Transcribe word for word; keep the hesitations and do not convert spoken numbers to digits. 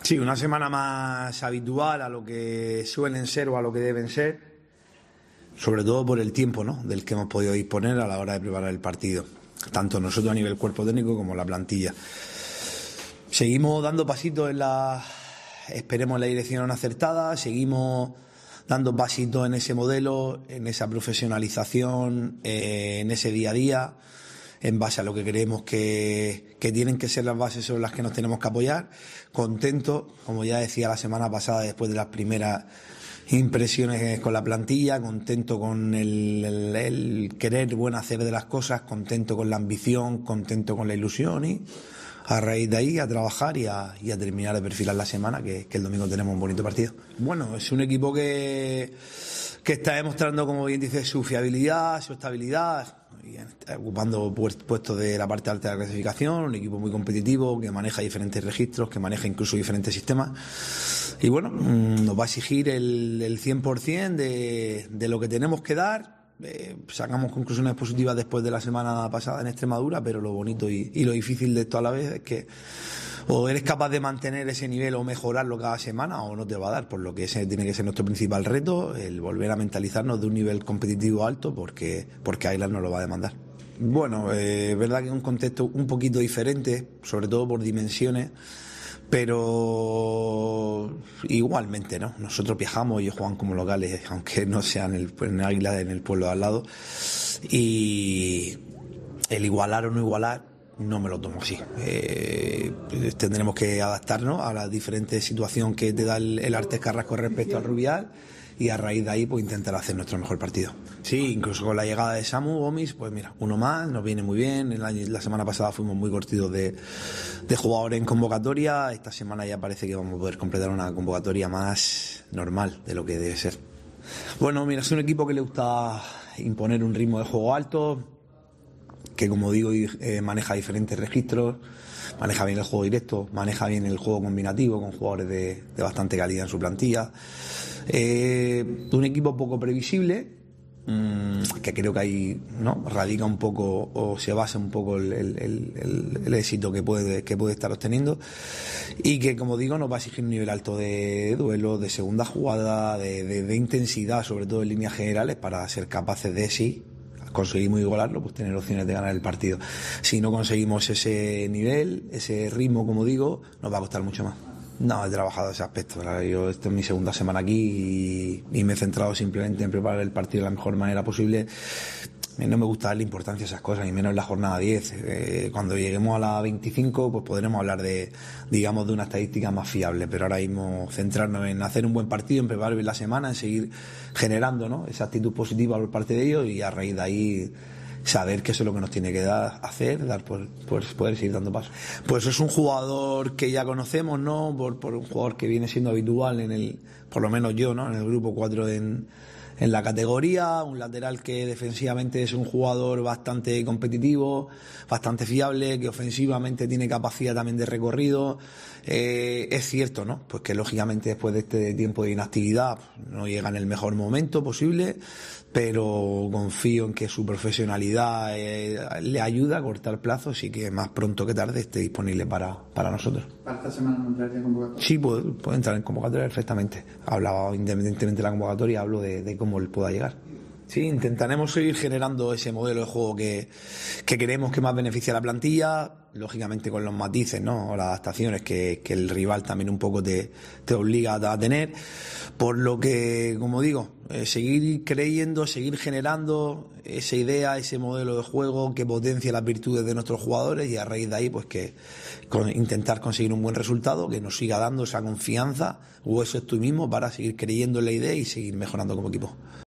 Sí, una semana más habitual a lo que suelen ser o a lo que deben ser, sobre todo por el tiempo, ¿no?, del que hemos podido disponer a la hora de preparar el partido, tanto nosotros a nivel cuerpo técnico como la plantilla. Seguimos dando pasitos en la, esperemos, en la dirección acertada, seguimos dando pasitos en ese modelo, en esa profesionalización, eh, en ese día a día, en base a lo que creemos que, que tienen que ser las bases sobre las que nos tenemos que apoyar. Contento, como ya decía la semana pasada, después de las primeras impresiones con la plantilla, contento con el, el, el querer buen hacer de las cosas, contento con la ambición, contento con la ilusión, y a raíz de ahí a trabajar y a, y a terminar de perfilar la semana, que, que el domingo tenemos un bonito partido. Bueno, es un equipo que, que está demostrando, como bien dice, su fiabilidad, su estabilidad, y está ocupando puestos de la parte alta de la clasificación, un equipo muy competitivo, que maneja diferentes registros, que maneja incluso diferentes sistemas, y bueno, nos va a exigir el, el cien por ciento de, de lo que tenemos que dar. Eh, sacamos conclusiones positivas después de la semana pasada en Extremadura, pero lo bonito y, y lo difícil de esto a la vez es que o eres capaz de mantener ese nivel o mejorarlo cada semana, o no te va a dar, por lo que ese tiene que ser nuestro principal reto, el volver a mentalizarnos de un nivel competitivo alto, porque, porque Águilas nos lo va a demandar. Bueno, eh, es verdad que es un contexto un poquito diferente, sobre todo por dimensiones, pero igualmente, ¿no? Nosotros viajamos, ellos juegan como locales, aunque no sean en, en Águila, en el pueblo de al lado, y el igualar o no igualar no me lo tomo así. Eh, tendremos que adaptarnos a la diferente situación que te da el, el Artes Carrasco respecto al Rubial, y a raíz de ahí pues intentar hacer nuestro mejor partido. Sí, incluso con la llegada de Samu Gomis, pues mira, uno más, nos viene muy bien. El año, la semana pasada fuimos muy cortitos de, de jugadores en convocatoria. Esta semana ya parece que vamos a poder completar una convocatoria más normal de lo que debe ser. Bueno, mira, es un equipo que le gusta imponer un ritmo de juego alto, que, como digo, eh, maneja diferentes registros, maneja bien el juego directo, maneja bien el juego combinativo con jugadores de, de bastante calidad en su plantilla. Eh, un equipo poco previsible, mmm, que creo que ahí, ¿no?, radica un poco o se basa un poco el, el, el, el éxito que puede, que puede estar obteniendo, y que, como digo, nos va a exigir un nivel alto de duelo, de segunda jugada, de, de, de intensidad, sobre todo en líneas generales, para ser capaces de sí conseguimos igualarlo, pues tener opciones de ganar el partido. Si no conseguimos ese nivel, ese ritmo, como digo, nos va a costar mucho más. No, he trabajado ese aspecto. Claro, yo esta es mi segunda semana aquí y, y me he centrado simplemente en preparar el partido de la mejor manera posible. No me gusta darle importancia a esas cosas, ni menos en la jornada diez. Eh, cuando lleguemos a la veinticinco, pues podremos hablar de, digamos, de una estadística más fiable, pero ahora mismo centrarnos en hacer un buen partido, en preparar bien la semana, en seguir generando, ¿no?, esa actitud positiva por parte de ellos, y a raíz de ahí saber que eso es lo que nos tiene que dar, hacer, dar por, por poder seguir dando pasos. Pues es un jugador que ya conocemos, ¿no?, por, por un jugador que viene siendo habitual en el, por lo menos yo, ¿no?, en el grupo cuatro en en la categoría, un lateral que defensivamente es un jugador bastante competitivo, bastante fiable, que ofensivamente tiene capacidad también de recorrido. Eh, es cierto, ¿no?, pues que lógicamente después de este tiempo de inactividad no llega en el mejor momento posible, pero confío en que su profesionalidad eh, le ayuda a cortar plazos, y que más pronto que tarde esté disponible para, para nosotros. ¿Para esta semana no entraría en convocatoria? Sí, puede, puede entrar en convocatoria perfectamente. Hablaba, independientemente de la convocatoria, hablo de, de cómo él pueda llegar. Sí, intentaremos seguir generando ese modelo de juego que, que queremos que más beneficie a la plantilla, lógicamente con los matices, ¿no?, o las adaptaciones que, que el rival también un poco te, te obliga a tener, por lo que, como digo, eh, seguir creyendo, seguir generando esa idea, ese modelo de juego que potencie las virtudes de nuestros jugadores, y a raíz de ahí pues que con, intentar conseguir un buen resultado que nos siga dando esa confianza o ese optimismo para seguir creyendo en la idea y seguir mejorando como equipo.